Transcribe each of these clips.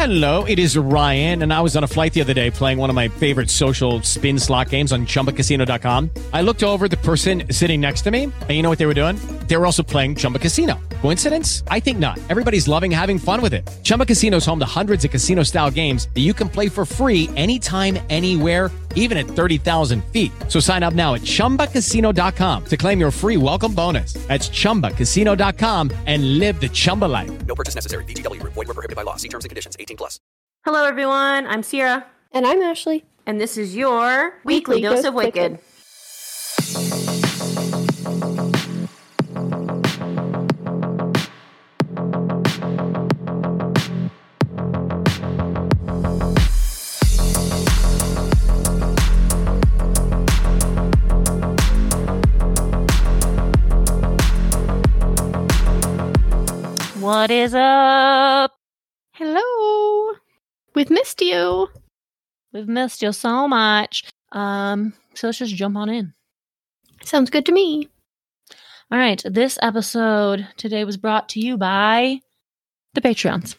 Hello, it is Ryan, and I was on a flight the other day playing one of my favorite social spin slot games on ChumbaCasino.com. I looked over at the person sitting next to me, and you know what they were doing? They were also playing Chumba Casino. Coincidence? I think not. Everybody's loving having fun with it. Chumba Casino is home to hundreds of casino-style games that you can play for free anytime, anywhere, even at 30,000 feet. So sign up now at ChumbaCasino.com to claim your free welcome bonus. That's ChumbaCasino.com and live the Chumba life. No purchase necessary. VGW. Void where prohibited by law. See terms and conditions. 18+. Hello, everyone. I'm Sierra. And I'm Ashley. And this is your Weekly Dose of Wicked. What is up? Hello. We've missed you. We've missed you so much. So let's just jump on in. Sounds good to me. All right. This episode today was brought to you by the Patreons.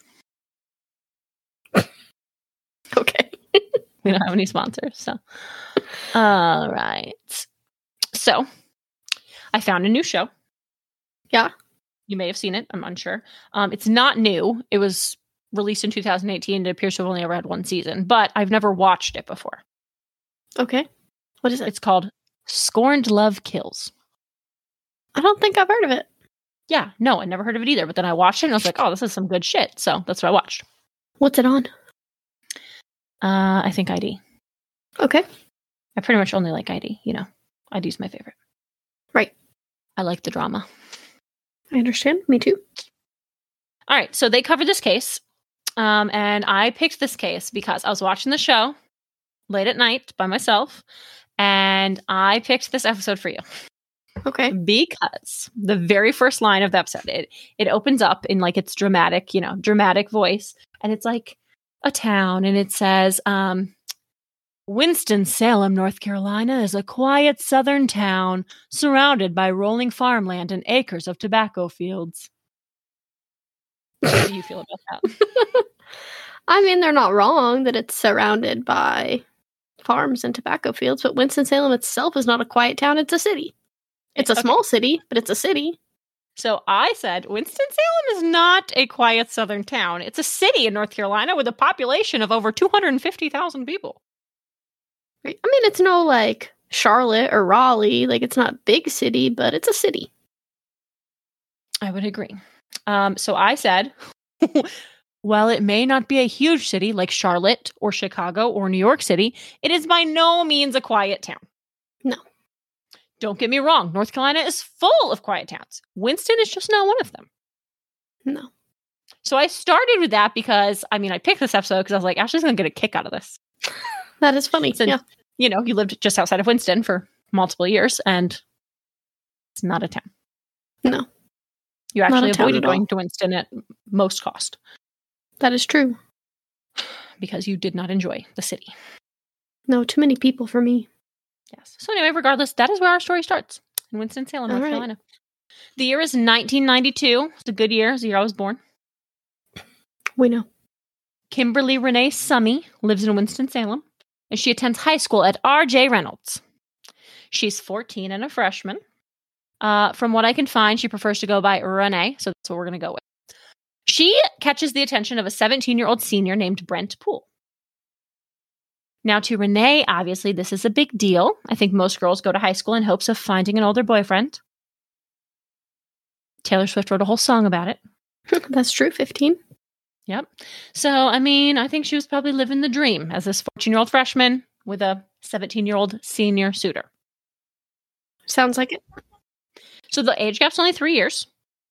Okay. We don't have any sponsors, so. All right. So, I found a new show. Yeah. You may have seen it. I'm unsure. It's not new. It was released in 2018. It appears to have only ever had one season, but I've never watched it before. Okay. What is it? It's called Scorned Love Kills. I don't think I've heard of it. Yeah, no, I never heard of it either. But then I watched it and I was like, oh, this is some good shit. So that's what I watched. What's it on? I think ID. Okay. I pretty much only like ID. You know, ID's my favorite. Right. I like the drama. I understand. Me too. All right. So they covered this case. And I picked this case because I was watching the show late at night by myself. And I picked this episode for you. Okay. Because the very first line of the episode, it opens up in like its dramatic, dramatic voice. And it's like a town. And it says, Winston-Salem, North Carolina is a quiet southern town surrounded by rolling farmland and acres of tobacco fields. How do you feel about that? I mean, they're not wrong that it's surrounded by farms and tobacco fields, but Winston-Salem itself is not a quiet town. It's a city. It's a small city, but it's a city. So I said, Winston-Salem is not a quiet southern town. It's a city in North Carolina with a population of over 250,000 people. Right. I mean, it's no like Charlotte or Raleigh. Like, it's not a big city, but it's a city. I would agree. So I said, while it may not be a huge city like Charlotte or Chicago or New York City, it is by no means a quiet town. No. Don't get me wrong. North Carolina is full of quiet towns. Winston is just not one of them. No. So I started with that because, I picked this episode because I was like, Ashley's going to get a kick out of this. That is funny. Since, you lived just outside of Winston for multiple years, and it's not a town. No. You actually avoided going to Winston at most cost. That is true. Because you did not enjoy the city. No, too many people for me. Yes. So anyway, regardless, that is where our story starts. In Winston-Salem, North Carolina. The year is 1992. It's a good year. It's the year I was born. We know. Kimberly Renee Summy lives in Winston-Salem, and she attends high school at R.J. Reynolds. She's 14 and a freshman. From what I can find, she prefers to go by Renee, so that's what we're going to go with. She catches the attention of a 17-year-old senior named Brent Poole. Now, to Renee, obviously, this is a big deal. I think most girls go to high school in hopes of finding an older boyfriend. Taylor Swift wrote a whole song about it. That's true, 15. Yep. So, I think she was probably living the dream as this 14-year-old freshman with a 17-year-old senior suitor. Sounds like it. So the age gap's only 3 years.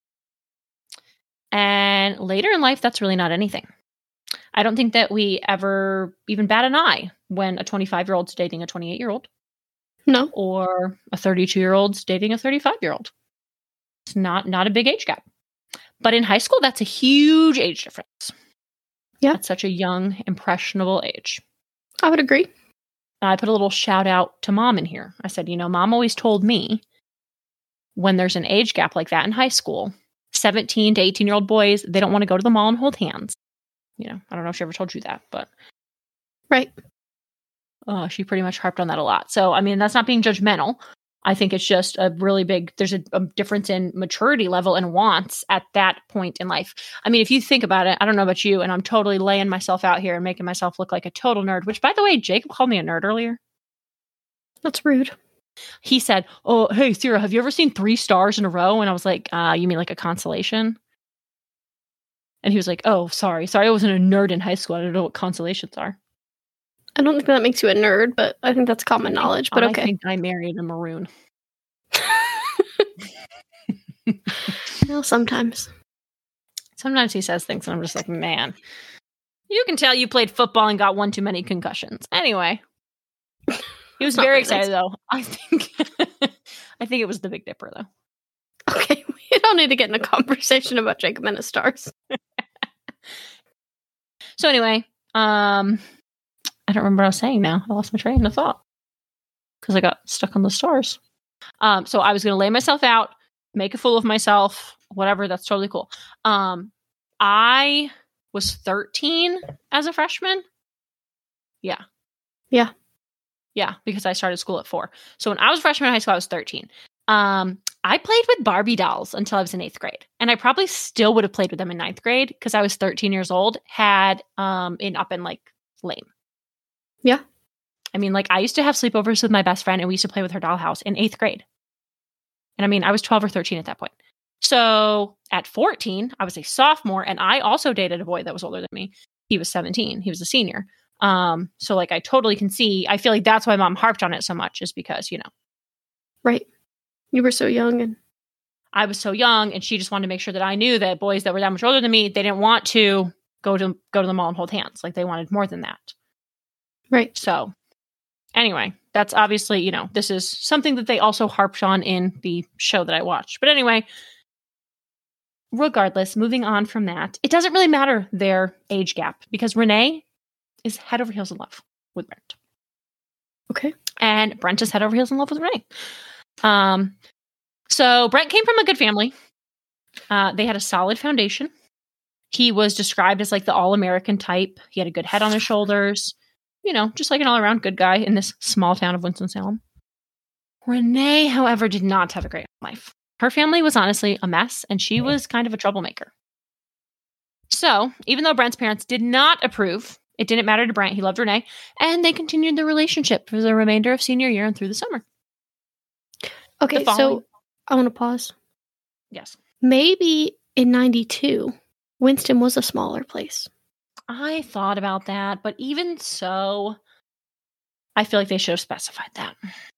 And later in life, that's really not anything. I don't think that we ever even bat an eye when a 25-year-old's dating a 28-year-old. No. Or a 32-year-old's dating a 35-year-old. It's not a big age gap. But in high school, that's a huge age difference. Yeah. At such a young, impressionable age. I would agree. I put a little shout out to Mom in here. I said, Mom always told me when there's an age gap like that in high school, 17 to 18-year-old boys, they don't want to go to the mall and hold hands. I don't know if she ever told you that, but Right. she pretty much harped on that a lot. So, I mean, that's not being judgmental. I think it's just a really big, there's a difference in maturity level and wants at that point in life. I mean, if you think about it, I don't know about you, and I'm totally laying myself out here and making myself look like a total nerd, which, by the way, Jacob called me a nerd earlier. That's rude. He said, "Oh, hey, Sarah, have you ever seen 3 stars in a row?" And I was like, you mean like a constellation? And he was like, "Oh, sorry, I wasn't a nerd in high school. I don't know what constellations are." I don't think that makes you a nerd, but I think that's common knowledge. But okay. I think I married a maroon. Well, sometimes. Sometimes he says things and I'm just like, man, you can tell you played football and got one too many concussions. Anyway, he was very excited though. I think it was the Big Dipper though. Okay, we don't need to get in a conversation about Jacob and his stars. So anyway, I don't remember what I was saying now. I lost my train of thought because I got stuck on the stars. So I was going to lay myself out, make a fool of myself, whatever. That's totally cool. I was 13 as a freshman. Yeah. Because I started school at 4. So when I was a freshman in high school, I was 13. I played with Barbie dolls until I was in 8th grade. And I probably still would have played with them in 9th grade because I was 13 years old, up in like Lane. Yeah. I mean, like I used to have sleepovers with my best friend and we used to play with her dollhouse in 8th grade. And I mean, I was 12 or 13 at that point. So at 14, I was a sophomore and I also dated a boy that was older than me. He was 17. He was a senior. So like I totally can see, I feel like that's why mom harped on it so much is because, Right. You were so young and I was so young and she just wanted to make sure that I knew that boys that were that much older than me, they didn't want to go to the mall and hold hands. Like they wanted more than that. Right. So anyway, that's obviously, this is something that they also harped on in the show that I watched. But anyway, regardless, moving on from that, it doesn't really matter their age gap because Renee is head over heels in love with Brent. Okay. And Brent is head over heels in love with Renee. So Brent came from a good family. They had a solid foundation. He was described as like the all-American type. He had a good head on his shoulders. Just like an all-around good guy in this small town of Winston-Salem. Renee, however, did not have a great life. Her family was honestly a mess, and she was kind of a troublemaker. So, even though Brent's parents did not approve, it didn't matter to Brent. He loved Renee, and they continued the relationship for the remainder of senior year and through the summer. Okay, so I want to pause. Yes. Maybe in 92, Winston was a smaller place. I thought about that, but even so, I feel like they should have specified that.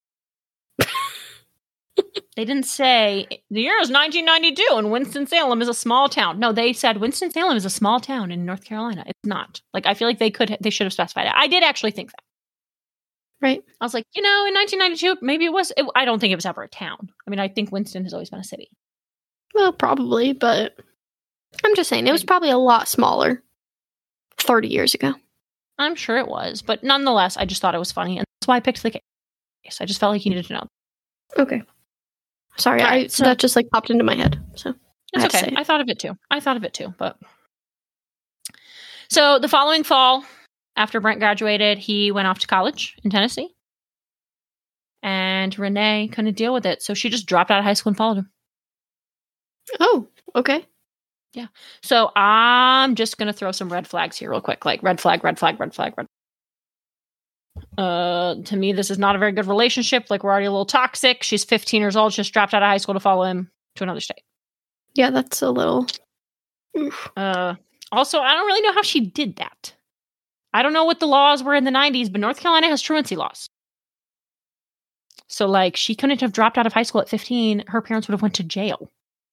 They didn't say, the year is 1992 and Winston-Salem is a small town. No, they said Winston-Salem is a small town in North Carolina. It's not. Like, I feel like they should have specified it. I did actually think that. Right. I was like, in 1992, maybe it was. I don't think it was ever a town. I mean, I think Winston has always been a city. Well, probably, but I'm just saying, it was probably a lot smaller 30 years ago. I'm sure it was, but nonetheless, I just thought it was funny, and that's why I picked the case. I just felt like you needed to know. Okay. Sorry, right, that just like popped into my head. So it's okay. I thought of it too. But so the following fall, after Brent graduated, he went off to college in Tennessee, and Renee couldn't deal with it, so she just dropped out of high school and followed him. Oh, okay. Yeah. So I'm just gonna throw some red flags here real quick, like red flag. To me, this is not a very good relationship. Like, we're already a little toxic. She's 15 years old. She just dropped out of high school to follow him to another state. Yeah, that's a little... Also, I don't really know how she did that. I don't know what the laws were in the 90s, but North Carolina has truancy laws. So, like, she couldn't have dropped out of high school at 15. Her parents would have went to jail.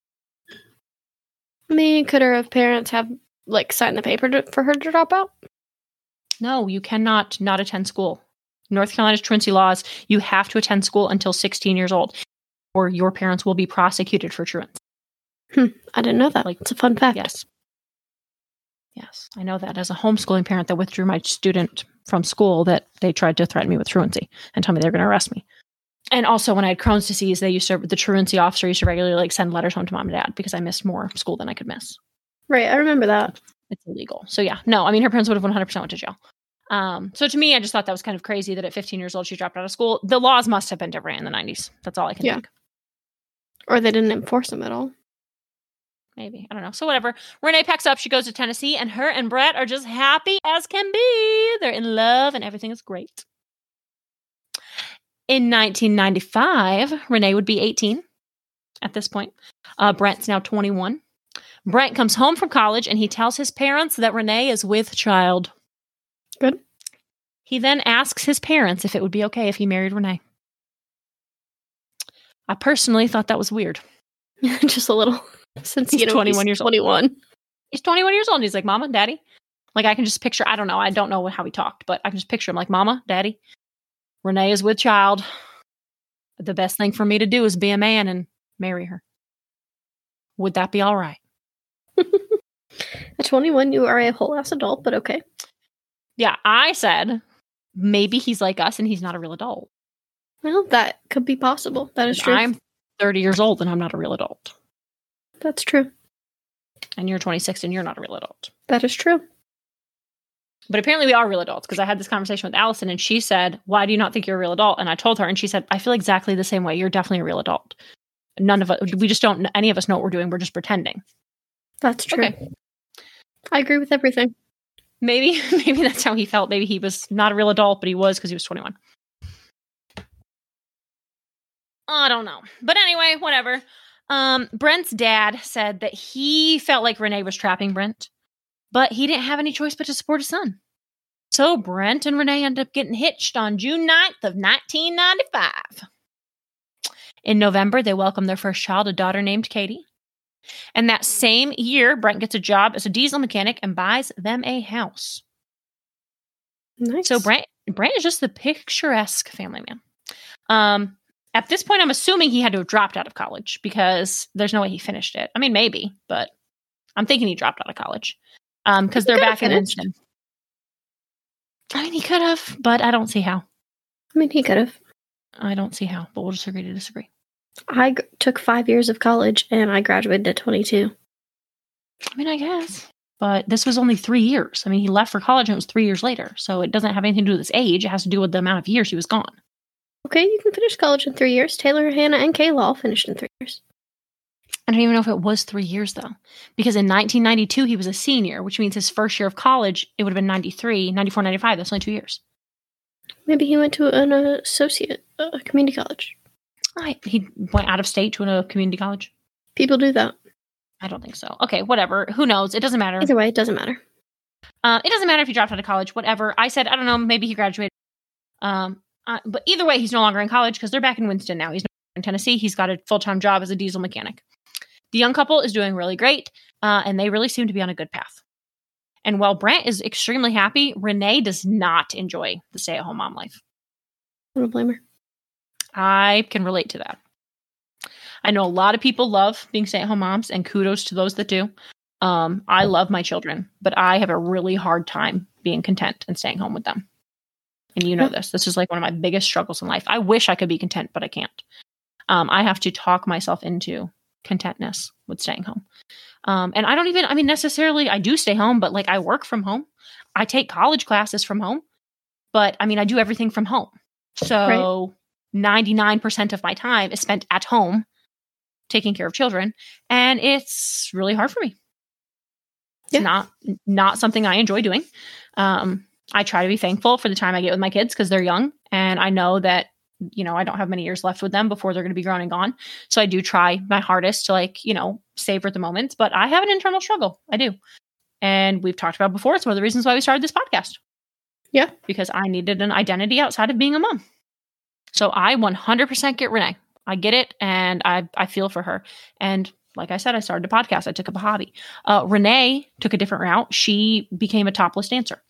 I mean, could her parents have, like, signed the paper for her to drop out? No, you cannot not attend school. North Carolina's truancy laws, you have to attend school until 16 years old, or your parents will be prosecuted for truancy. I didn't know that. Like, it's a fun fact. Yes, I know that as a homeschooling parent that withdrew my student from school, that they tried to threaten me with truancy and tell me they were going to arrest me. And also, when I had Crohn's disease, the truancy officer used to regularly send letters home to mom and dad because I missed more school than I could miss. Right, I remember that. It's illegal. So yeah, no, I mean, her parents would have 100% went to jail. So to me, I just thought that was kind of crazy that at 15 years old, she dropped out of school. The laws must have been different in the 90s. That's all I can think. Or they didn't enforce them at all. Maybe. I don't know. So whatever. Renee packs up. She goes to Tennessee, and her and Brett are just happy as can be. They're in love, and everything is great. In 1995, Renee would be 18 at this point. Brent's now 21. Brent comes home from college, and he tells his parents that Renee is with child. Good. He then asks his parents if it would be okay if he married Renee. I personally thought that was weird. Just a little. Since he's 21 years old. 21. He's 21 years old, and he's like, Mama, Daddy. Like, I can just picture, I don't know how he talked, but I can just picture him like, Mama, Daddy, Renee is with child. The best thing for me to do is be a man and marry her. Would that be all right? At 21, you are a whole ass adult, but okay. Yeah, I said, maybe he's like us and he's not a real adult. Well, that could be possible. That is true. I'm 30 years old and I'm not a real adult. That's true. And you're 26 and you're not a real adult. That is true. But apparently we are real adults, because I had this conversation with Allison and she said, why do you not think you're a real adult? And I told her, and she said, I feel exactly the same way. You're definitely a real adult. None of us, we just don't, any of us know what we're doing. We're just pretending. That's true. Okay. I agree with everything. Maybe that's how he felt. Maybe he was not a real adult, but he was because he was 21. I don't know. But anyway, whatever. Brent's dad said that he felt like Renee was trapping Brent, but he didn't have any choice but to support his son. So Brent and Renee ended up getting hitched on June 9th of 1995. In November, they welcomed their first child, a daughter named Katie. And that same year, Brent gets a job as a diesel mechanic and buys them a house. Nice. So Brent is just the picturesque family man. At this point, I'm assuming he had to have dropped out of college because there's no way he finished it. I mean, maybe, but I'm thinking he dropped out of college because they're back in Winston. I mean, he could have, but I don't see how. I mean, he could have. I don't see how, but we'll just agree to disagree. I took 5 years of college and I graduated at 22. I mean, I guess. But this was only 3 years. I mean, he left for college and it was 3 years later. So it doesn't have anything to do with his age. It has to do with the amount of years he was gone. Okay, you can finish college in 3 years. Taylor, Hannah, and Kayla all finished in 3 years. I don't even know if it was 3 years, though. Because in 1992, he was a senior, which means his first year of college, it would have been 93, 94, 95. That's only 2 years. Maybe he went to an associate community college. He went out of state to a community college. People do that. I don't think so. Okay, whatever. Who knows? It doesn't matter. Either way, it doesn't matter. It doesn't matter if he dropped out of college, whatever. I said, I don't know, maybe he graduated. But either way, he's no longer in college because they're back in Winston now. He's in Tennessee. He's got a full-time job as a diesel mechanic. The young couple is doing really great, and they really seem to be on a good path. And while Brent is extremely happy, Renee does not enjoy the stay-at-home mom life. I don't blame her. I can relate to that. I know a lot of people love being stay-at-home moms, and kudos to those that do. I love my children, but I have a really hard time being content and staying home with them. And you know this. This is like one of my biggest struggles in life. I wish I could be content, but I can't. I have to talk myself into contentness with staying home. And I don't even, I mean, necessarily, I do stay home, but like I work from home. I take college classes from home. But I mean, I do everything from home. So 99% of my time is spent at home taking care of children. And it's really hard for me. It's not something I enjoy doing. I try to be thankful for the time I get with my kids because they're young. And I know that, you know, I don't have many years left with them before they're going to be grown and gone. So I do try my hardest to like, you know, savor the moments. But I have an internal struggle. I do. And we've talked about before. It's one of the reasons why we started this podcast. Yeah. Because I needed an identity outside of being a mom. So I 100% get Renee. I get it. And I feel for her. And like I said, I started a podcast. I took up a hobby. Renee took a different route. She became a topless dancer.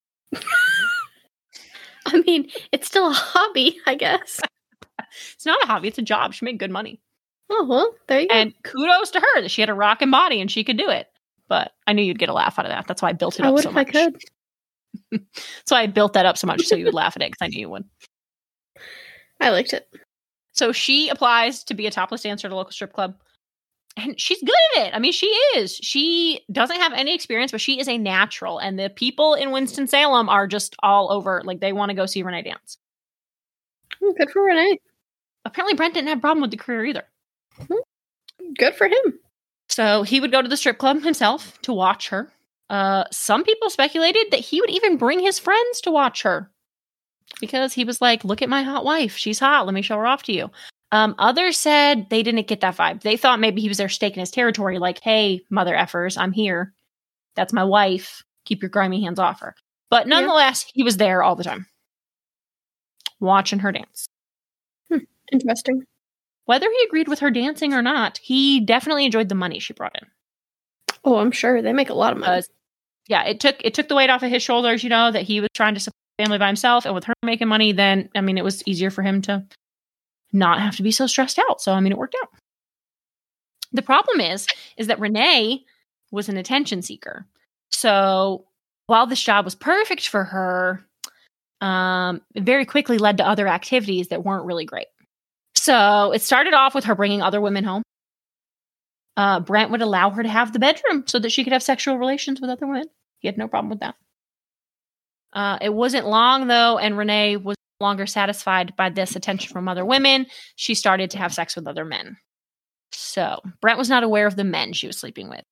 I mean, it's still a hobby, I guess. It's not a hobby. It's a job. She made good money. Oh, well, there you go. And kudos to her that she had a rockin' body and she could do it. But I knew you'd get a laugh out of that. That's why I built it up so much. I would if I could. So I built that up so much so you would laugh at it because I knew you would. I liked it. So she applies to be a topless dancer at a local strip club. And she's good at it. I mean, she is. She doesn't have any experience, but she is a natural. And the people in Winston-Salem are just all over. Like, they want to go see Renee dance. Good for Renee. Apparently, Brent didn't have a problem with the career either. Good for him. So he would go to the strip club himself to watch her. Some people speculated that he would even bring his friends to watch her. Because he was like, look at my hot wife. She's hot. Let me show her off to you. Others said they didn't get that vibe. They thought maybe he was there staking his territory, like, hey, mother effers, I'm here. That's my wife. Keep your grimy hands off her. But nonetheless, he was there all the time. Watching her dance. Interesting. Whether he agreed with her dancing or not, he definitely enjoyed the money she brought in. Oh, I'm sure. They make a lot of money. Yeah, it took the weight off of his shoulders, that he was trying to support the family by himself. And with her making money, then, I mean, it was easier for him to not have to be so stressed out. So, I mean, it worked out. The problem is that Renee was an attention seeker. So while this job was perfect for her, it very quickly led to other activities that weren't really great. So it started off with her bringing other women home. Brent would allow her to have the bedroom so that she could have sexual relations with other women. He had no problem with that. It wasn't long, though, and Renee was no longer satisfied by this attention from other women. She started to have sex with other men. So Brent was not aware of the men she was sleeping with.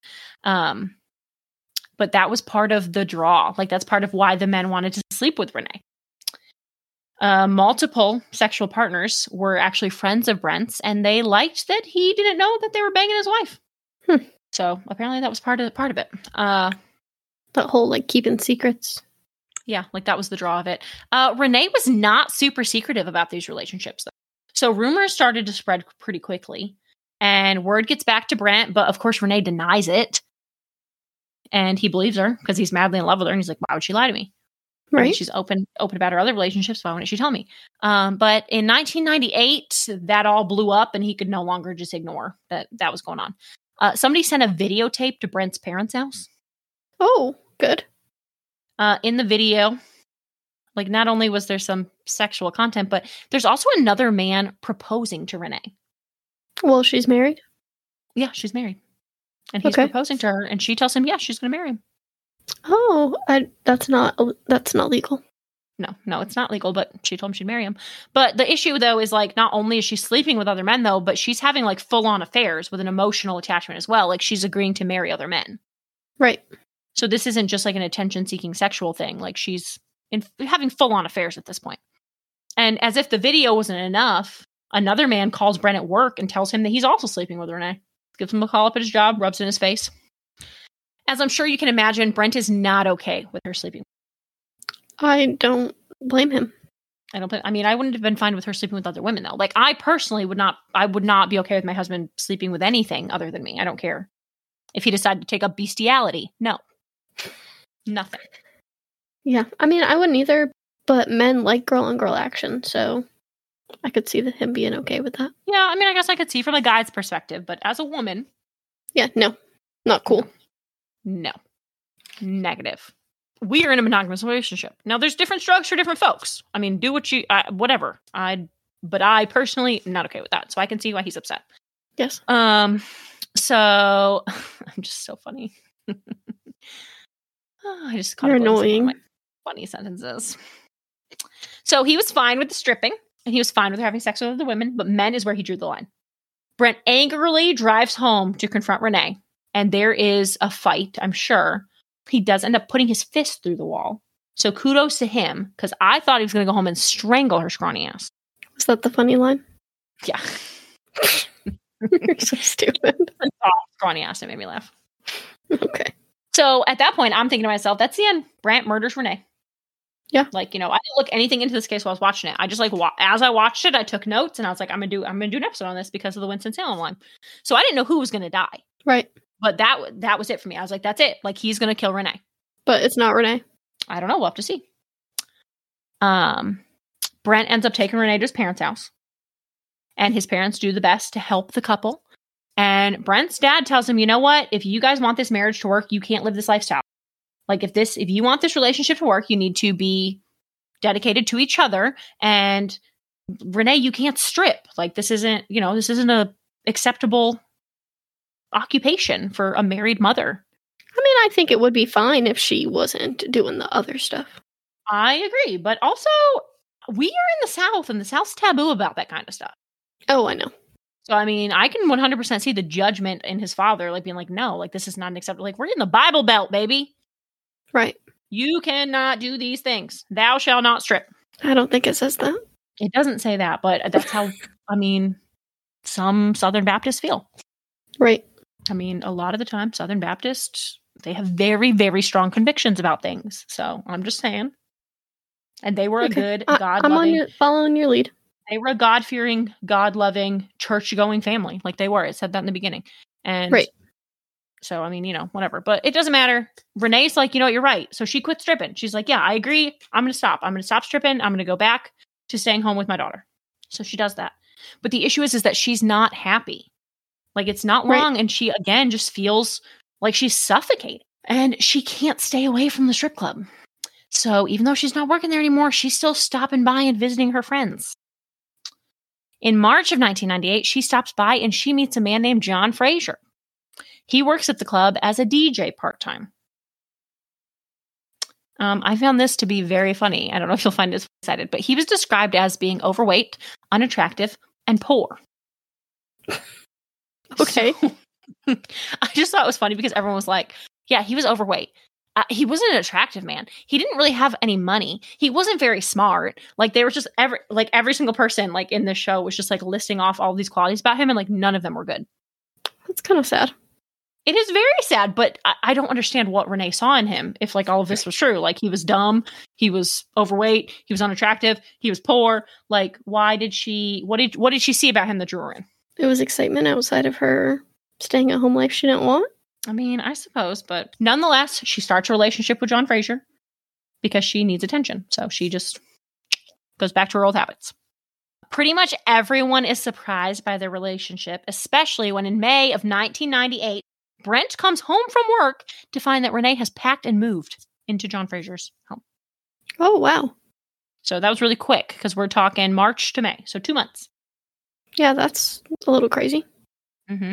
But that was part of the draw. Like, that's part of why the men wanted to sleep with Renee. Multiple sexual partners were actually friends of Brent's, and they liked that he didn't know that they were banging his wife. So apparently that was part of it. That whole, like, keeping secrets. Yeah, like, that was the draw of it. Renee was not super secretive about these relationships, though. So rumors started to spread pretty quickly, and word gets back to Brent, but of course Renee denies it. And he believes her because he's madly in love with her, and he's like, why would she lie to me? Right. I mean, she's open about her other relationships. Why wouldn't she tell me? But in 1998, that all blew up, and he could no longer just ignore that was going on. Somebody sent a videotape to Brent's parents' house. Oh, good. In the video, like, not only was there some sexual content, but there's also another man proposing to Renee. Well, she's married? Yeah, she's married. And he's proposing to her, and she tells him, yeah, she's going to marry him. Oh, that's not legal. No, it's not legal, but she told him she'd marry him. But the issue, though, is, like, not only is she sleeping with other men, though, but she's having, like, full-on affairs with an emotional attachment as well. Like, she's agreeing to marry other men. Right. So this isn't just, like, an attention-seeking sexual thing. Like, she's having full-on affairs at this point. And as if the video wasn't enough, another man calls Brent at work and tells him that he's also sleeping with Renee. Gives him a call up at his job, rubs it in his face. As I'm sure you can imagine, Brent is not okay with her sleeping. I don't blame him. I wouldn't have been fine with her sleeping with other women, though. Like, I personally would not be okay with my husband sleeping with anything other than me. I don't care. If he decided to take up bestiality, no. Nothing. Yeah, I mean, I wouldn't either, but men like girl-on-girl action, so I could see him being okay with that. Yeah, I mean, I guess I could see from a guy's perspective, but as a woman... Yeah, no. Not cool. No. Negative. We are in a monogamous relationship. Now, there's different strokes for different folks. I mean, do what you... whatever. But I personally am not okay with that, so I can see why he's upset. Yes. So... I'm just so funny. I just caught You're annoying. One of my funny sentences. So he was fine with the stripping, and he was fine with her having sex with other women, but men is where he drew the line. Brent angrily drives home to confront Renee, and there is a fight, I'm sure. He does end up putting his fist through the wall. So kudos to him, because I thought he was going to go home and strangle her scrawny ass. Was that the funny line? Yeah. You're so stupid. Scrawny ass, it made me laugh. Okay. So at that point, I'm thinking to myself, that's the end. Brent murders Renee. Yeah. Like, I didn't look anything into this case while I was watching it. I just, like, as I watched it, I took notes, and I was like, I'm gonna do an episode on this because of the Winston-Salem line. So I didn't know who was going to die. Right. But that was it for me. I was like, that's it. Like, he's going to kill Renee. But it's not Renee. I don't know. We'll have to see. Brent ends up taking Renee to his parents' house. And his parents do the best to help the couple. And Brent's dad tells him, you know what? If you guys want this marriage to work, you can't live this lifestyle. Like, if you want this relationship to work, you need to be dedicated to each other. And Renee, you can't strip. Like, this isn't a acceptable occupation for a married mother. I mean, I think it would be fine if she wasn't doing the other stuff. I agree. But also, we are in the South, and the South's taboo about that kind of stuff. Oh, I know. So, I mean, I can 100% see the judgment in his father, like being like, no, like this is not acceptable. Like, we're in the Bible Belt, baby. Right. You cannot do these things. Thou shalt not strip. I don't think it says that. It doesn't say that, but that's how, I mean, some Southern Baptists feel. Right. I mean, a lot of the time, Southern Baptists, they have very, very strong convictions about things. So I'm just saying. And they were a good, God-loving. Following your lead. They were a God-fearing, God-loving, church-going family. Like they were. It said that in the beginning. And right. So, I mean, whatever. But it doesn't matter. Renee's like, you're right. So she quit stripping. She's like, yeah, I agree. I'm going to stop. I'm going to stop stripping. I'm going to go back to staying home with my daughter. So she does that. But the issue is that she's not happy. Like, it's not long. Right. And she, again, just feels like she's suffocating. And she can't stay away from the strip club. So even though she's not working there anymore, she's still stopping by and visiting her friends. In March of 1998, she stops by and she meets a man named John Fraser. He works at the club as a DJ part-time. I found this to be very funny. I don't know if you'll find this excited, but he was described as being overweight, unattractive, and poor. Okay. So, I just thought it was funny because everyone was like, yeah, he was overweight. He wasn't an attractive man. He didn't really have any money. He wasn't very smart. Like they were just every single person like in this show was just like listing off all these qualities about him and like none of them were good. That's kind of sad. It is very sad, but I don't understand what Renee saw in him if like all of this was true. Like he was dumb, he was overweight, he was unattractive, he was poor. Like what did she see about him that drew her in? It was excitement outside of her staying at home life she didn't want. I mean, I suppose, but nonetheless, she starts a relationship with John Fraser because she needs attention. So she just goes back to her old habits. Pretty much everyone is surprised by their relationship, especially when in May of 1998, Brent comes home from work to find that Renee has packed and moved into John Fraser's home. Oh, wow. So that was really quick because we're talking March to May. So 2 months. Yeah, that's a little crazy. Mm-hmm.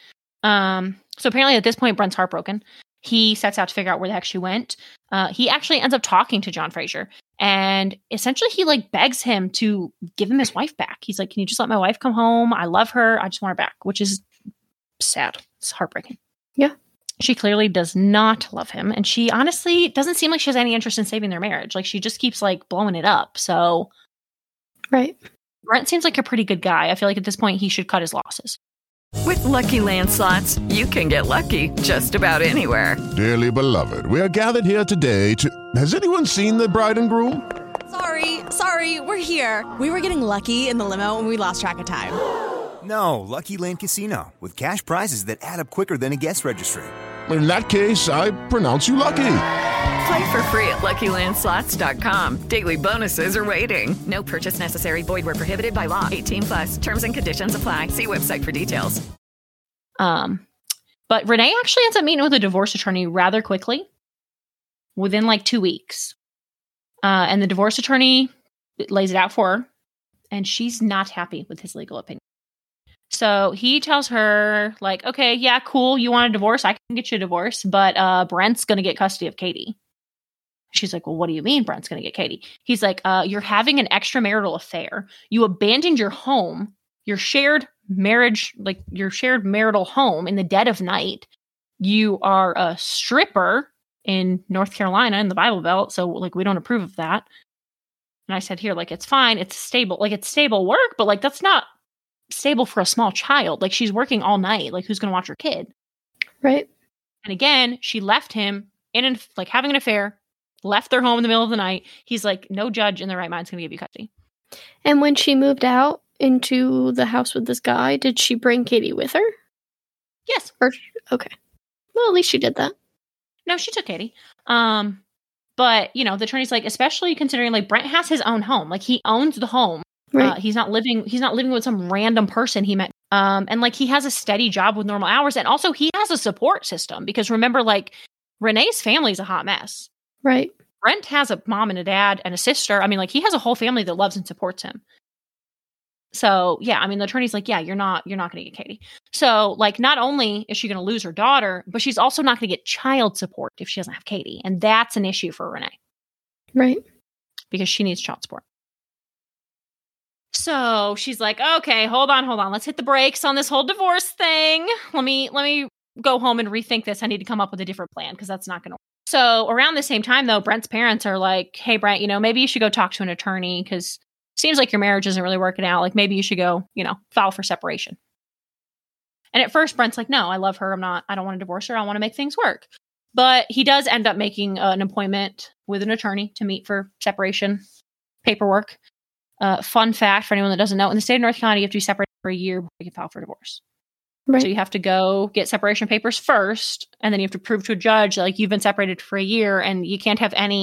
So apparently at this point, Brent's heartbroken. He sets out to figure out where the heck she went. He actually ends up talking to John Fraser. And essentially he like begs him to give him his wife back. He's like, can you just let my wife come home? I love her. I just want her back, which is sad. It's heartbreaking. Yeah. She clearly does not love him. And she honestly doesn't seem like she has any interest in saving their marriage. Like she just keeps like blowing it up. So right. Brent seems like a pretty good guy. I feel like at this point he should cut his losses. With Lucky Land Slots, you can get lucky just about anywhere. Dearly beloved, we are gathered here today to... Has anyone seen the bride and groom? Sorry, we're here. We were getting lucky in the limo and we lost track of time. No, Lucky Land Casino, with cash prizes that add up quicker than a guest registry. In that case, I pronounce you lucky. Play for free at LuckyLandSlots.com. Daily bonuses are waiting. No purchase necessary. Void where prohibited by law. 18+. Terms and conditions apply. See website for details. But Renee actually ends up meeting with a divorce attorney rather quickly, within like 2 weeks. And the divorce attorney lays it out for her, and she's not happy with his legal opinion. So he tells her, like, okay, yeah, cool. You want a divorce? I can get you a divorce, but Brent's going to get custody of Katie. She's like, well, what do you mean Brent's going to get Katie? He's like, you're having an extramarital affair. You abandoned your home, your shared marriage, like your shared marital home in the dead of night. You are a stripper in North Carolina in the Bible Belt. So like, we don't approve of that. And I said here, like, it's fine. It's stable. Like it's stable work, but like, that's not stable for a small child. Like she's working all night. Like who's going to watch her kid? Right. And again, she left him like having an affair, left their home in the middle of the night. He's like, no judge in their right mind is going to give you custody. And when she moved out into the house with this guy, did she bring Katie with her? Yes. Okay. Well, at least she did that. No, she took Katie. But the attorney's like, especially considering like Brent has his own home. Like he owns the home. Right. He's not living with some random person he met. And like he has a steady job with normal hours. And also he has a support system because remember, like Renee's family is a hot mess. Right. Brent has a mom and a dad and a sister. I mean, like he has a whole family that loves and supports him. So yeah, I mean, the attorney's like, yeah, you're not going to get Katie. So like, not only is she going to lose her daughter, but she's also not going to get child support if she doesn't have Katie. And that's an issue for Renee. Right. Because she needs child support. So she's like, okay, hold on. Let's hit the brakes on this whole divorce thing. Let me go home and rethink this. I need to come up with a different plan because that's not going to work. So around the same time, though, Brent's parents are like, hey, Brent, maybe you should go talk to an attorney because it seems like your marriage isn't really working out. Like maybe you should go, file for separation. And at first, Brent's like, no, I love her. I don't want to divorce her. I want to make things work. But he does end up making an appointment with an attorney to meet for separation paperwork. Fun fact for anyone that doesn't know, in the state of North Carolina, you have to be separated for a year before you can file for divorce. Right. So you have to go get separation papers first, and then you have to prove to a judge like you've been separated for a year, and you can't have one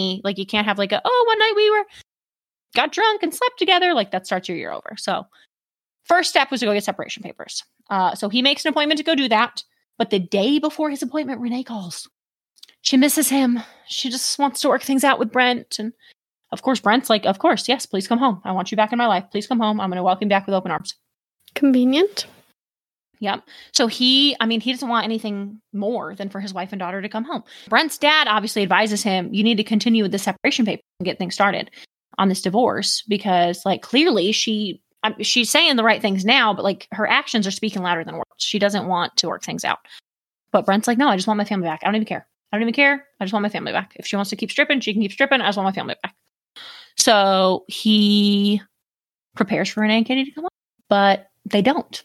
night we got drunk and slept together. Like that starts your year over. So first step was to go get separation papers. So he makes an appointment to go do that. But the day before his appointment, Renee calls. She misses him. She just wants to work things out with Brent. And of course, Brent's like, of course, yes, please come home. I want you back in my life. Please come home. I'm going to welcome you back with open arms. Convenient. Yep. So he doesn't want anything more than for his wife and daughter to come home. Brent's dad obviously advises him, you need to continue with the separation paper and get things started on this divorce because like clearly she's saying the right things now, but like her actions are speaking louder than words. She doesn't want to work things out. But Brent's like, no, I just want my family back. I don't even care. I just want my family back. If she wants to keep stripping, she can keep stripping. I just want my family back. So he prepares for Renee and Katie to come home, but they don't.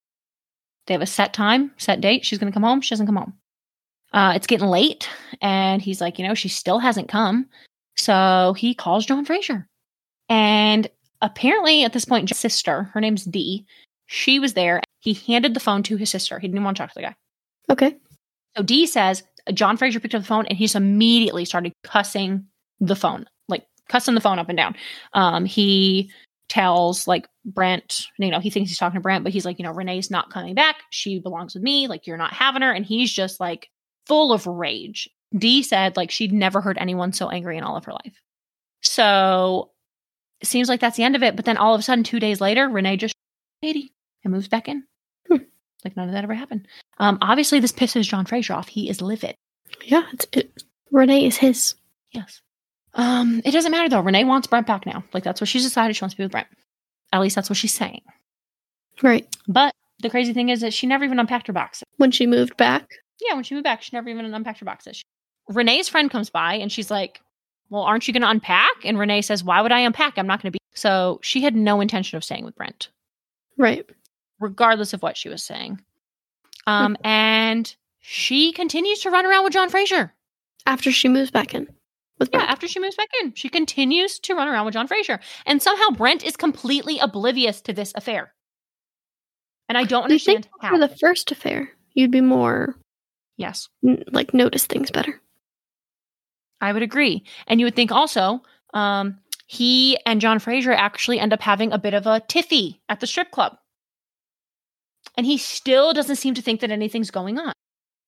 They have a set time, set date. She's going to come home. She doesn't come home. It's getting late. And he's like, she still hasn't come. So he calls John Fraser. And apparently at this point, John's sister, her name's Dee, she was there. He handed the phone to his sister. He didn't want to talk to the guy. Okay. So Dee says John Fraser picked up the phone and he just immediately started cussing the phone, like cussing the phone up and down. He tells like Brent, he thinks he's talking to Brent, but he's like, Renee's not coming back. She belongs with me. Like, you're not having her. And he's just like full of rage. Dee said like she'd never heard anyone so angry in all of her life. So it seems like that's the end of it. But then all of a sudden, 2 days later, Renee just Katie and moves back in. Like none of that ever happened. Obviously, this pisses John Fraser off. He is livid. Yeah, Renee is his. Yes. It doesn't matter though. Renee wants Brent back now. Like that's what she's decided. She wants to be with Brent. At least that's what she's saying. Right. But the crazy thing is that she never even unpacked her boxes. When she moved back? Yeah, when she moved back, she never even unpacked her boxes. Renee's friend comes by and she's like, well, aren't you going to unpack? And Renee says, why would I unpack? I'm not going to be. So she had no intention of staying with Brent. Right. Regardless of what she was saying. And she continues to run around with John Fraser. After she moves back in. With Brent. Yeah, after she moves back in. She continues to run around with John Fraser. And somehow Brent is completely oblivious to this affair. And I don't understand how. For the first affair, you'd be more... Yes. Notice things better. I would agree. And you would think also, he and John Fraser actually end up having a bit of a tiffy at the strip club. And he still doesn't seem to think that anything's going on.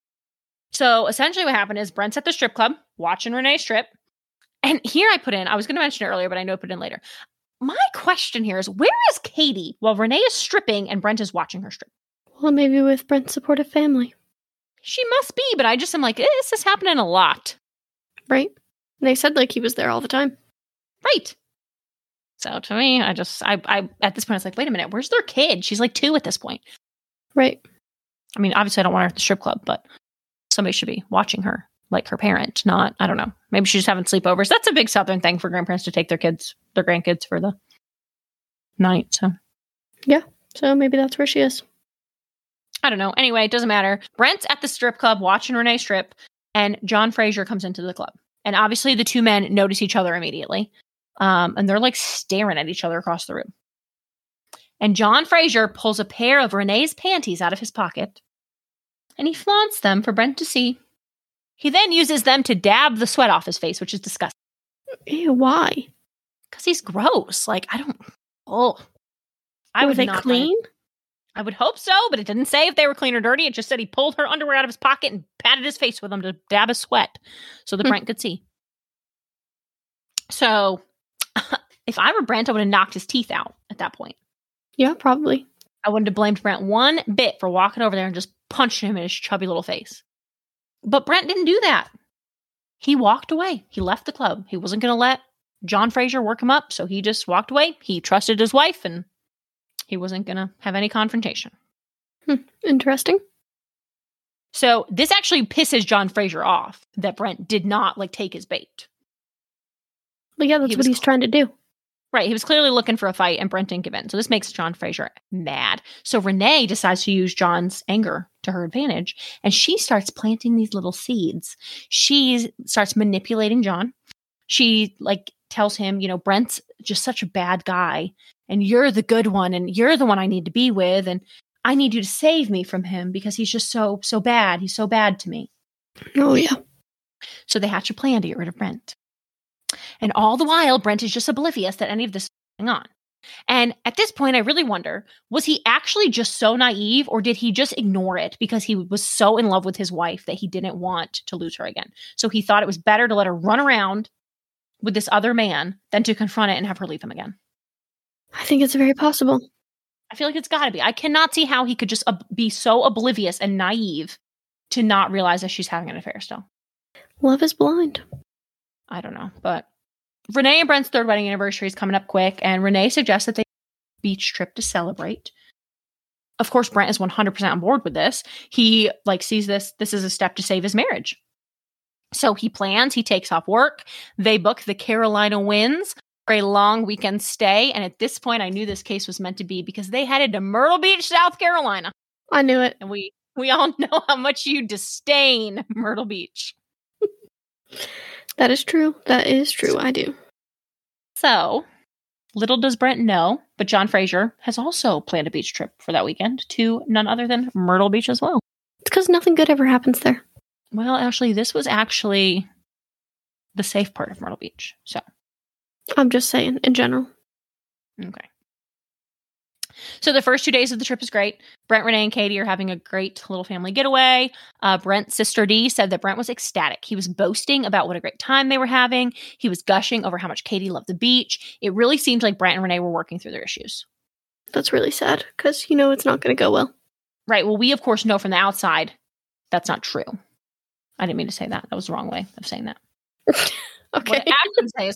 So essentially what happened is Brent's at the strip club watching Renee strip. And here I was going to mention it earlier, but I know I put it in later. My question here is, where is Katie while Renee is stripping and Brent is watching her strip? Well, maybe with Brent's supportive family. She must be, but I just am like, this is happening a lot. Right. And they said he was there all the time. Right. So to me, I at this point, I was like, wait a minute, where's their kid? She's like 2 at this point. Right. I mean, obviously I don't want her at the strip club, but somebody should be watching her, like her parent, not, I don't know. Maybe she's having sleepovers. That's a big Southern thing for grandparents to take their grandkids for the night. So yeah. So maybe that's where she is. I don't know. Anyway, it doesn't matter. Brent's at the strip club watching Renee strip, and John Fraser comes into the club. And obviously the 2 men notice each other immediately. And they're like staring at each other across the room. And John Fraser pulls a pair of Renee's panties out of his pocket, and he flaunts them for Brent to see. He then uses them to dab the sweat off his face, which is disgusting. Ew, why? Because he's gross. Like, I don't... Oh. Were they clean? I would hope so, but it didn't say if they were clean or dirty. It just said he pulled her underwear out of his pocket and patted his face with them to dab his sweat so that Brent could see. So, if I were Brent, I would have knocked his teeth out at that point. Yeah, probably. I wouldn't have blamed Brent one bit for walking over there and just punching him in his chubby little face. But Brent didn't do that. He walked away. He left the club. He wasn't going to let John Fraser work him up, so he just walked away. He trusted his wife, and he wasn't going to have any confrontation. Interesting. So this actually pisses John Fraser off that Brent did not take his bait. Well, yeah, that's what he's trying to do. Right. He was clearly looking for a fight, and Brent didn't give in. So this makes John Fraser mad. So Renee decides to use John's anger to her advantage, and she starts planting these little seeds. She starts manipulating John. She tells him, Brent's just such a bad guy, and you're the good one, and you're the one I need to be with, and I need you to save me from him because he's just so bad. He's so bad to me. Oh, yeah. So they hatch a plan to get rid of Brent. And all the while, Brent is just oblivious that any of this is going on. And at this point, I really wonder, was he actually just so naive, or did he just ignore it because he was so in love with his wife that he didn't want to lose her again? So he thought it was better to let her run around with this other man than to confront it and have her leave him again. I think it's very possible. I feel like it's got to be. I cannot see how he could just be so oblivious and naive to not realize that she's having an affair still. Love is blind. I don't know, but Renee and Brent's third wedding anniversary is coming up quick, and Renee suggests that they take a beach trip to celebrate. Of course, Brent is 100% on board with this. He sees this is a step to save his marriage. So he plans, he takes off work. They book the Carolina Winds for a long weekend stay. And at this point, I knew this case was meant to be because they headed to Myrtle Beach, South Carolina. I knew it. And we all know how much you disdain Myrtle Beach. That is true. That is true. I do. So, little does Brent know, but John Fraser has also planned a beach trip for that weekend to none other than Myrtle Beach as well. It's because nothing good ever happens there. Well, actually, this was actually the safe part of Myrtle Beach. So, I'm just saying, in general. Okay. So the first 2 days of the trip is great. Brent, Renee, and Katie are having a great little family getaway. Brent's sister Dee said that Brent was ecstatic. He was boasting about what a great time they were having. He was gushing over how much Katie loved the beach. It really seemed like Brent and Renee were working through their issues. That's really sad because, it's not going to go well. Right. Well, we, of course, know from the outside that's not true. I didn't mean to say that. That was the wrong way of saying that. Okay. What actions say is,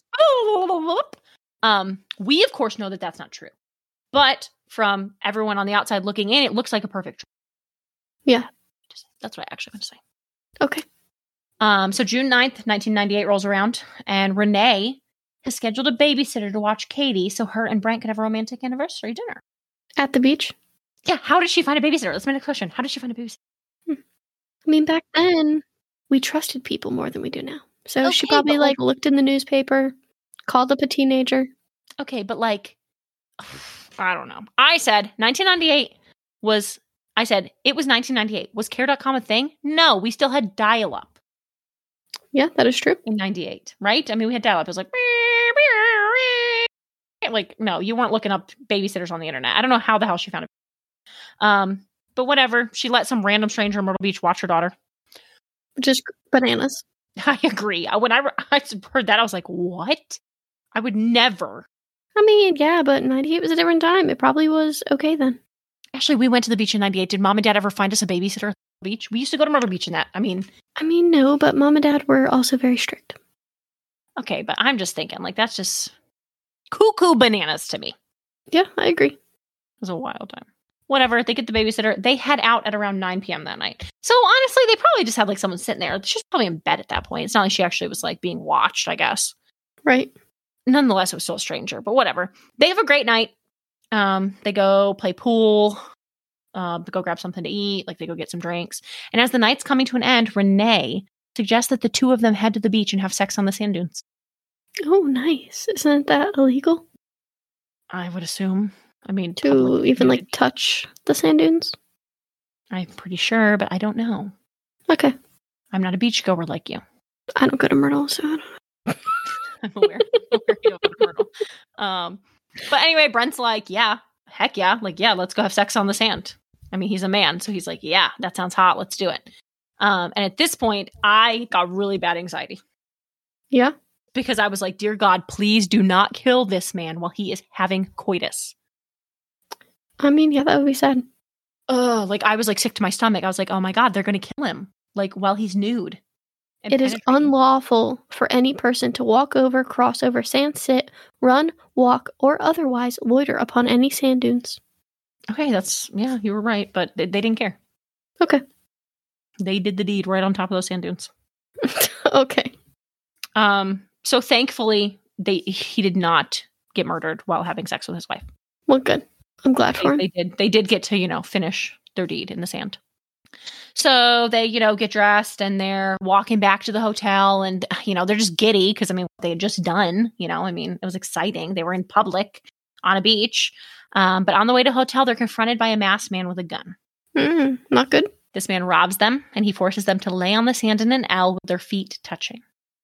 we, of course, know that that's not true. But from everyone on the outside looking in, it looks like a perfect trip. Yeah. That's what I actually want to say. Okay. So June 9th, 1998 rolls around, and Renee has scheduled a babysitter to watch Katie so her and Brent could have a romantic anniversary dinner. At the beach? Yeah, how did she find a babysitter? That's my next question. How did she find a babysitter? I mean, back then, we trusted people more than we do now. So she probably, looked in the newspaper, called up a teenager. Okay, but, I don't know. I said 1998 was... I said, it was 1998. Was Care.com a thing? No, we still had dial-up. Yeah, that is true. In 98, right? I mean, we had dial-up. It was no, you weren't looking up babysitters on the internet. I don't know how the hell she found it. But whatever. She let some random stranger in Myrtle Beach watch her daughter. Just bananas. I agree. When I heard that, I was like, what? I would never. I mean, yeah, but 98 was a different time. It probably was okay then. Actually, we went to the beach in 98. Did Mom and Dad ever find us a babysitter at the beach? We used to go to Myrtle Beach in that. I mean, no, but Mom and Dad were also very strict. Okay, but I'm just thinking, that's just cuckoo bananas to me. Yeah, I agree. It was a wild time. Whatever, they get the babysitter. They head out at around 9 p.m. that night. So honestly, they probably just had someone sitting there. She's probably in bed at that point. It's not like she actually was being watched, I guess. Right. Nonetheless, it was still a stranger, but whatever. They have a great night. They go play pool, they go grab something to eat, they go get some drinks. And as the night's coming to an end, Renee suggests that the two of them head to the beach and have sex on the sand dunes. Oh, nice. Isn't that illegal? I would assume. I mean, to even touch the sand dunes? I'm pretty sure, but I don't know. Okay. I'm not a beachgoer like you. I don't go to Myrtle, so I don't know. I'm aware you don't go to Myrtle. But anyway, Brent's yeah, heck yeah. Yeah, let's go have sex on the sand. I mean, he's a man, so he's yeah, that sounds hot. Let's do it. And at this point, I got really bad anxiety. Yeah? Because I was dear God, please do not kill this man while he is having coitus. I mean, yeah, that would be sad. Like I was like sick to my stomach. I was like, oh my God, they're going to kill him. Like while he's nude. It is unlawful for any person to walk over, cross over, stand, sit, run, walk, or otherwise loiter upon any sand dunes. Okay, yeah, you were right, but they didn't care. Okay. They did the deed right on top of those sand dunes. Okay. So thankfully, he did not get murdered while having sex with his wife. Well, good. I'm glad for him. They did get to, finish their deed in the sand. So they, get dressed and they're walking back to the hotel and, they're just giddy because, they had just done, it was exciting. They were in public on a beach. But on the way to the hotel, they're confronted by a masked man with a gun. Not good. This man robs them and he forces them to lay on the sand in an L with their feet touching.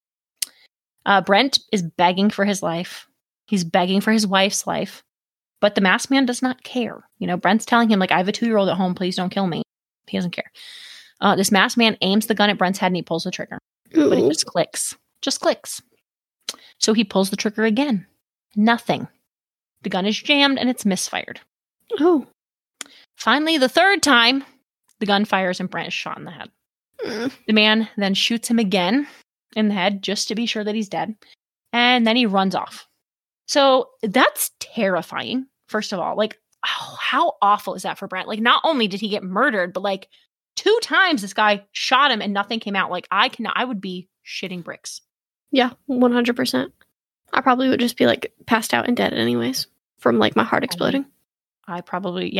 Brent is begging for his life. He's begging for his wife's life. But the masked man does not care. Brent's telling him, I have a 2-year-old at home. Please don't kill me. He doesn't care. This masked man aims the gun at Brent's head and he pulls the trigger. Ooh. But it just clicks. Just clicks. So he pulls the trigger again. Nothing. The gun is jammed and it's misfired. Oh. Finally, the third time, the gun fires and Brent is shot in the head. The man then shoots him again in the head just to be sure that he's dead. And then he runs off. So that's terrifying, first of all. How awful is that for Brent? Not only did he get murdered, but 2 times this guy shot him and nothing came out. I would be shitting bricks. Yeah, 100%. I probably would just be passed out and dead anyways from my heart exploding. I probably,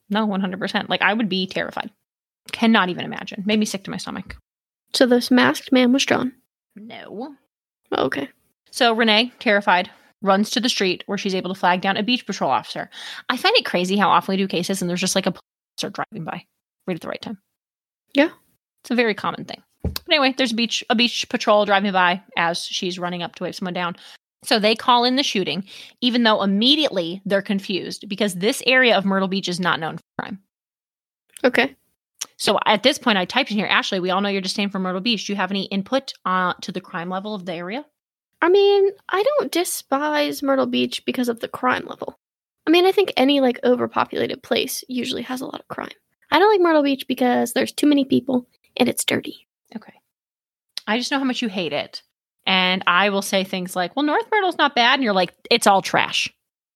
100%. I would be terrified. Cannot even imagine. Made me sick to my stomach. So this masked man was John? No. Okay. So Renee, terrified, runs to the street where she's able to flag down a beach patrol officer. I find it crazy how often we do cases and there's just a police officer driving by right at the right time. Yeah. It's a very common thing. But anyway, there's a beach patrol driving by as she's running up to wave someone down. So they call in the shooting, even though immediately they're confused because this area of Myrtle Beach is not known for crime. Okay. So at this point, I typed in here, Ashley, we all know you're just staying from Myrtle Beach. Do you have any input to the crime level of the area? I don't despise Myrtle Beach because of the crime level. I think any overpopulated place usually has a lot of crime. I don't like Myrtle Beach because there's too many people and it's dirty. Okay. I just know how much you hate it. And I will say things like, well, North Myrtle's not bad. And you're like, it's all trash.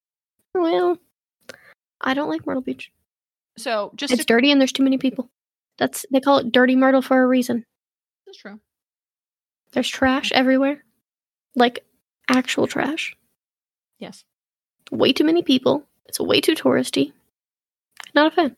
Well, I don't like Myrtle Beach. So it's dirty and there's too many people. They call it Dirty Myrtle for a reason. That's true. There's trash everywhere. Actual trash. Yes. Way too many people. It's way too touristy. Not a fan.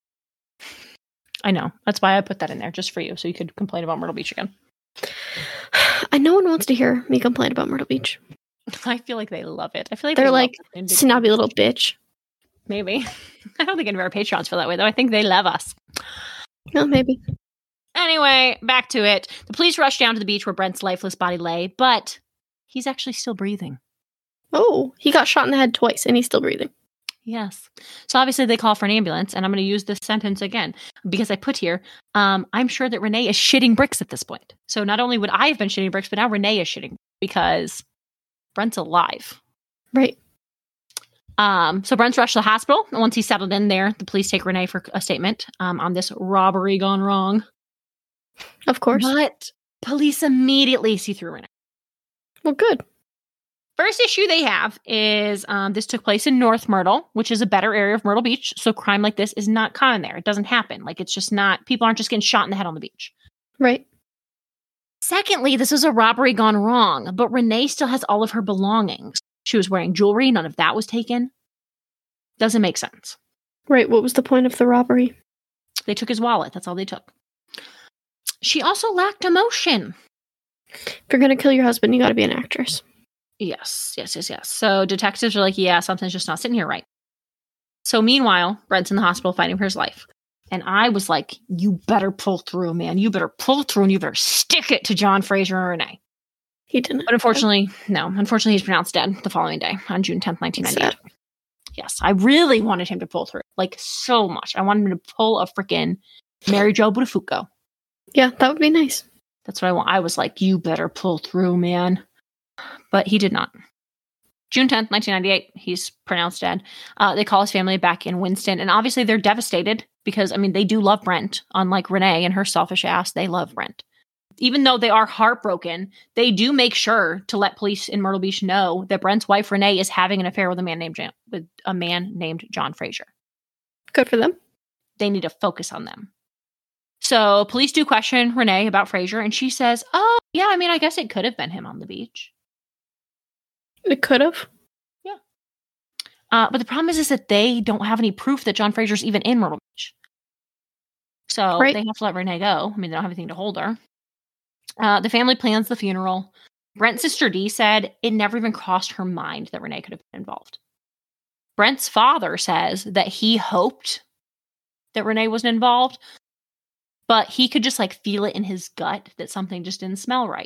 I know. That's why I put that in there, just for you, so you could complain about Myrtle Beach again. No one wants to hear me complain about Myrtle Beach. I feel like they love it. I feel like they're snobby little bitch. Maybe. I don't think any of our Patreons feel that way, though. I think they love us. Well, maybe. Anyway, back to it. The police rush down to the beach where Brent's lifeless body lay, but he's actually still breathing. Oh, he got shot in the head twice, and he's still breathing. Yes. So obviously they call for an ambulance, and I'm going to use this sentence again because I put here, I'm sure that Renee is shitting bricks at this point. So not only would I have been shitting bricks, but now Renee is shitting because Brent's alive. Right. So Brent's rushed to the hospital, and once he's settled in there, the police take Renee for a statement on this robbery gone wrong. Of course. But police immediately see through Renee. Well, good. First issue they have is this took place in North Myrtle, which is a better area of Myrtle Beach. So crime like this is not common there. It doesn't happen. It's just not, people aren't just getting shot in the head on the beach. Right. Secondly, this was a robbery gone wrong, but Renee still has all of her belongings. She was wearing jewelry. None of that was taken. Doesn't make sense. Right. What was the point of the robbery? They took his wallet. That's all they took. She also lacked emotion. If you're going to kill your husband, you got to be an actress. Yes. So detectives are like, yeah, something's just not sitting here right. So meanwhile, Brent's in the hospital fighting for his life. And I was like, you better pull through, man. You better pull through and you better stick it to John Fraser and Renee. He didn't. But unfortunately, no. Unfortunately, he's pronounced dead the following day on June 10th, 1998. Yes, I really wanted him to pull through. So much. I wanted him to pull a freaking Mary Jo Buttafuoco. Yeah, that would be nice. That's what I want. I was like, you better pull through, man. But he did not. June 10th, 1998, he's pronounced dead. They call his family back in Winston, and obviously they're devastated because, I mean, they do love Brent. Unlike Renee and her selfish ass, they love Brent. Even though they are heartbroken, they do make sure to let police in Myrtle Beach know that Brent's wife, Renee, is having an affair with a man named John Fraser. Good for them. They need to focus on them. So police do question Renee about Fraser, and she says, oh, yeah, I mean, I guess it could have been him on the beach. It could have. Yeah. But the problem is that they don't have any proof that John Fraser's even in Myrtle Beach. So They have to let Renee go. I mean, they don't have anything to hold her. The family plans the funeral. Brent's sister Dee said it never even crossed her mind that Renee could have been involved. Brent's father says that he hoped that Renee wasn't involved, but he could just like feel it in his gut that something just didn't smell right.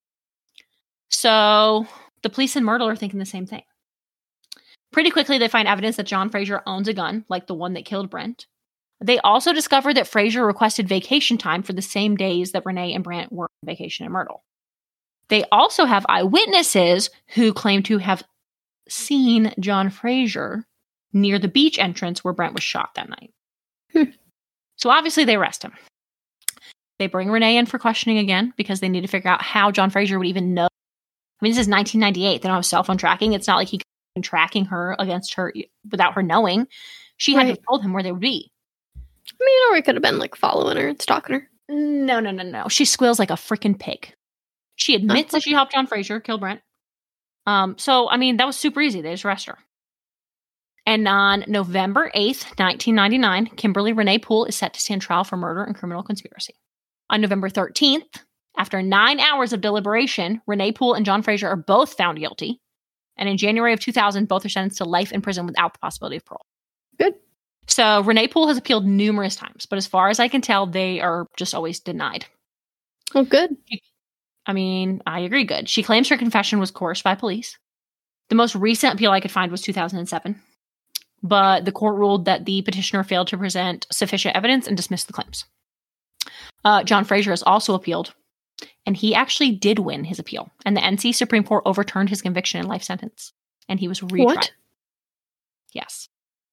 So the police in Myrtle are thinking the same thing. Pretty quickly, they find evidence that John Fraser owns a gun, like the one that killed Brent. They also discovered that Fraser requested vacation time for the same days that Renee and Brent were on vacation in Myrtle. They also have eyewitnesses who claim to have seen John Fraser near the beach entrance where Brent was shot that night. So obviously they arrest him. They bring Renee in for questioning again because they need to figure out how John Fraser would even know. I mean, this is 1998. They don't have cell phone tracking. It's not like he could have been tracking her against her without her knowing. She had to have told him where they would be. I mean, or it could have been like following her and stalking her. No. She squeals like a freaking pig. She admits that she helped John Fraser kill Brent. So, I mean, that was super easy. They just arrest her. And on November 8th, 1999, Kimberly Renee Poole is set to stand trial for murder and criminal conspiracy. On November 13th, after 9 hours of deliberation, Renee Poole and John Fraser are both found guilty. And in January of 2000, both are sentenced to life in prison without the possibility of parole. Good. So Renee Poole has appealed numerous times, but as far as I can tell, they are just always denied. Oh, good. I mean, I agree, good. She claims her confession was coerced by police. The most recent appeal I could find was 2007. But the court ruled that the petitioner failed to present sufficient evidence and dismissed the claims. John Fraser has also appealed, and he actually did win his appeal. And the NC Supreme Court overturned his conviction and life sentence. And he was retried. What? Yes.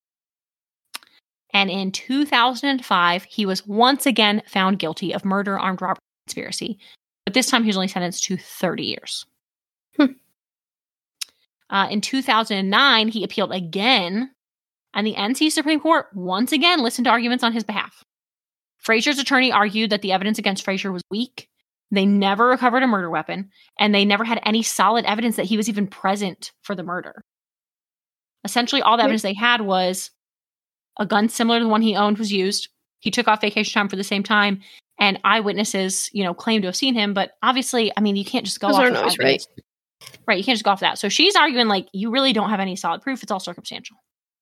And in 2005, he was once again found guilty of murder, armed robbery, and conspiracy. But this time he was only sentenced to 30 years. In 2009, he appealed again, and the NC Supreme Court once again listened to arguments on his behalf. Fraser's attorney argued that the evidence against Fraser was weak. They never recovered a murder weapon, and they never had any solid evidence that he was even present for the murder. Essentially, all the evidence they had was a gun similar to the one he owned was used. He took off vacation time for the same time, and eyewitnesses, claim to have seen him. But obviously, I mean, you can't just go off of that. Right, you can't just go off that. So she's arguing like you really don't have any solid proof. It's all circumstantial.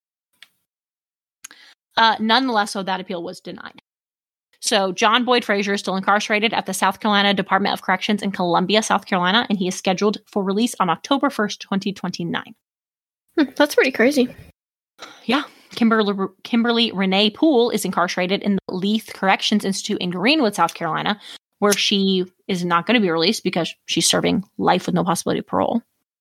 Nonetheless, so that appeal was denied. So John Boyd Fraser is still incarcerated at the South Carolina Department of Corrections in Columbia, South Carolina, and he is scheduled for release on October 1st, 2029. That's pretty crazy. Yeah. Kimberly Renee Poole is incarcerated in the Leith Corrections Institute in Greenwood, South Carolina, where she is not going to be released because she's serving life with no possibility of parole.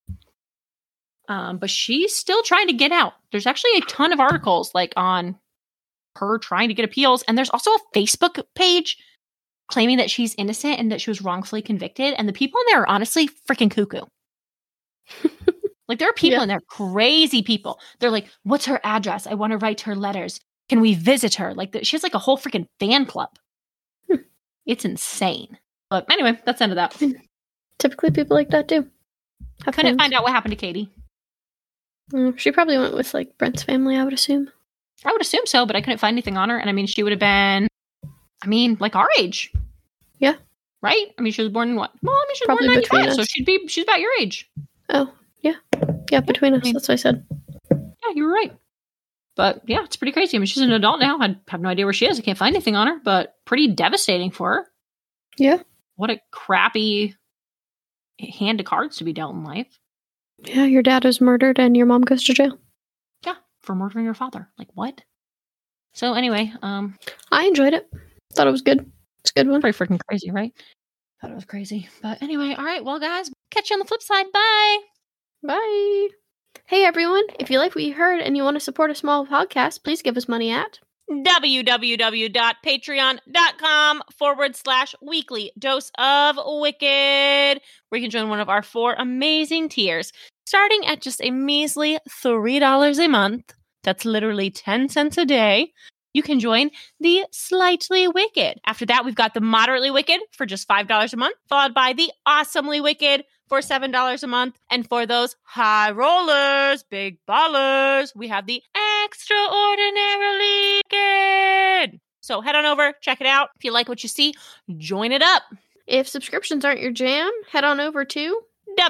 But she's still trying to get out. There's actually a ton of articles like on her trying to get appeals. And there's also a Facebook page claiming that she's innocent and that she was wrongfully convicted. And the people in there are honestly freaking cuckoo. Like, there are people in there, crazy people. They're like, what's her address? I want to write her letters. Can we visit her? Like, she has like a whole freaking fan club. It's insane. But anyway, that's the end of that. Typically people like that do. Couldn't find out what happened to Katie. She probably went with like Brent's family, I would assume. I would assume so, but I couldn't find anything on her. And I mean, she would have been, like our age. Yeah. Right? I mean, she was born in what? Well, I mean, she was probably born in 95, so us. she's about your age. Oh, yeah. Yeah, between us. That's what I said. Yeah, you were right. But yeah, it's pretty crazy. I mean, she's an adult now. I have no idea where she is. I can't find anything on her, but pretty devastating for her. Yeah. What a crappy hand of cards to be dealt in life. Yeah, your dad is murdered and your mom goes to jail. Yeah, for murdering your father. Like, what? So anyway, I enjoyed it. Thought it was good. It's a good one. Pretty freaking crazy, right? Thought it was crazy. But anyway, all right, well, guys, catch you on the flip side. Bye. Bye. Hey everyone, if you like what you heard and you want to support a small podcast, please give us money at www.patreon.com/weekly dose of wicked, where you can join one of our 4 amazing tiers, starting at just a measly $3 a month. That's literally 10 cents a day. You can join the Slightly Wicked. After that, we've got the Moderately Wicked for just $5 a month, followed by the Awesomely Wicked for $7 a month. And for those high rollers, big ballers, we have the Extraordinarily Wicked. So head on over, check it out. If you like what you see, join it up. If subscriptions aren't your jam, head on over to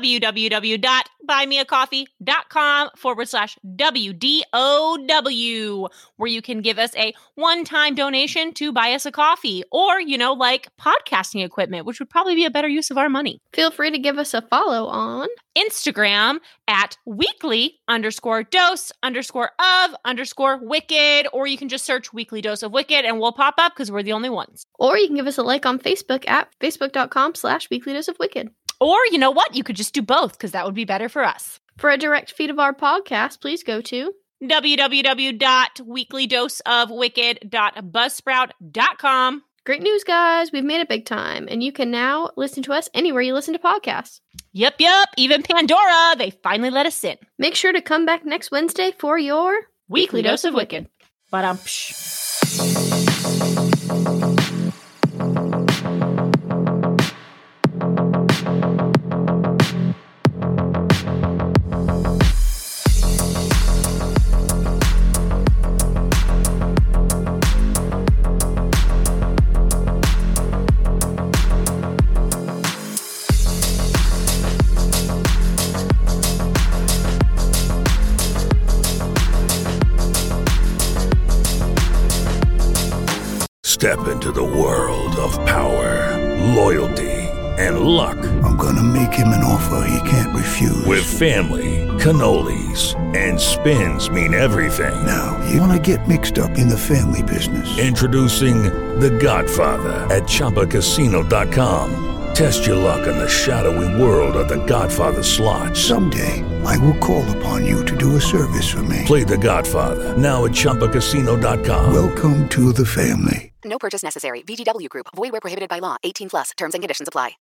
www.buymeacoffee.com/WDOW, where you can give us a one-time donation to buy us a coffee, or, like podcasting equipment, which would probably be a better use of our money. Feel free to give us a follow on Instagram at weekly_dose_of_wicked, or you can just search Weekly Dose of Wicked and we'll pop up because we're the only ones. Or you can give us a like on Facebook at facebook.com/weeklydoseofwicked. Or, you know what? You could just do both because that would be better for us. For a direct feed of our podcast, please go to www.weeklydoseofwicked.buzzsprout.com. Great news, guys. We've made it big time, and you can now listen to us anywhere you listen to podcasts. Yep. Even Pandora. They finally let us in. Make sure to come back next Wednesday for your Weekly Dose of Wicked. Step into the world of power, loyalty, and luck. I'm gonna make him an offer he can't refuse. With family, cannolis, and spins mean everything. Now, you wanna get mixed up in the family business. Introducing The Godfather at ChumbaCasino.com. Test your luck in the shadowy world of The Godfather slot. Someday, I will call upon you to do a service for me. Play The Godfather, now at ChumbaCasino.com. Welcome to the family. No purchase necessary. VGW Group. Void where prohibited by law. 18+. Terms and conditions apply.